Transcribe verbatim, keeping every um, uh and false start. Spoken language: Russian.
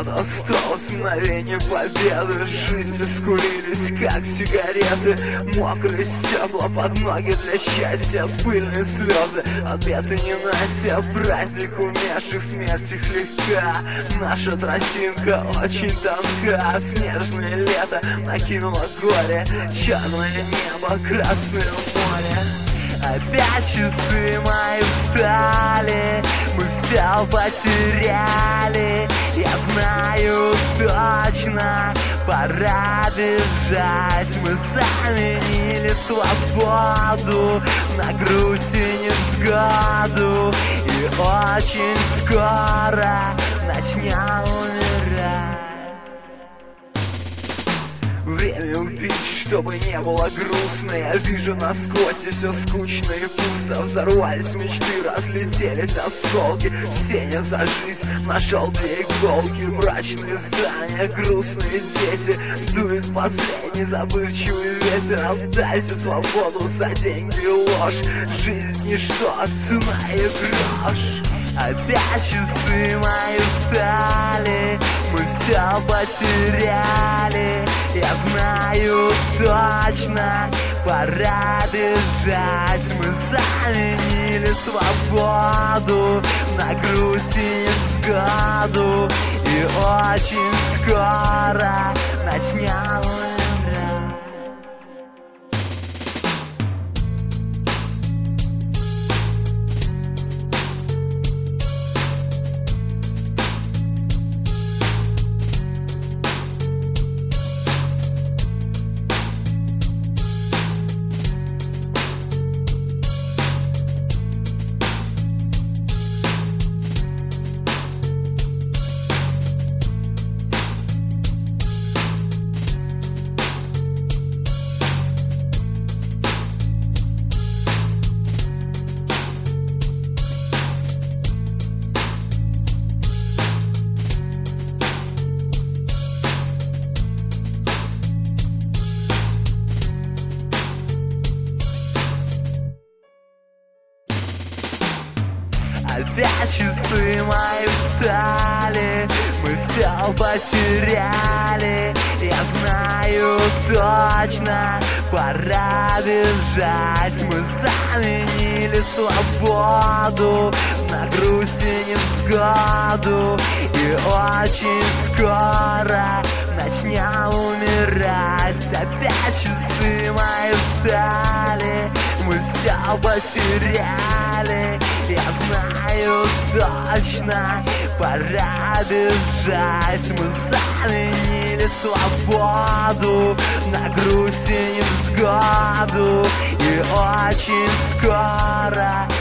Вот осталось мгновение победы. Жизнь раскурились, как сигареты. Мокрые стекла под ноги для счастья. Пыльные слезы, ответы ненастья. Праздник умерших, смерть их легка. Наша тростинка очень тонка. Снежное лето накинуло горе. Черное небо, красное море. Опять часы мои встали, мы все потеряли. Я знаю точно, пора бежать. Мы заменили свободу на грусть и невзгоду. И очень скоро начнем умирать. Время убить, чтобы не было грустно. Я вижу насквозь, и все скучно и пусто. Взорвались мечты, разлетелись осколки. В сене за жизнь нашел две иголки. Мрачные здания, грустные дети. Дует последний забывчивый ветер. Отдайте свободу за деньги и ложь. Жизнь ничто, цена и грош. Опять часы мои встали, мы все потеряли. Я знаю точно, пора бежать. Мы заменили свободу на грусть и невзгоду. И очень скоро начнем умирать. Опять часы мои встали, мы все потеряли. Я знаю точно, пора бежать. Мы заменили свободу на грусть и невзгоду. И очень скоро начнем умирать. Опять часы мои встали, мы все потеряли. Я знаю точно, пора бежать. Мы заменили свободу на грусть и невзгоду. И очень скоро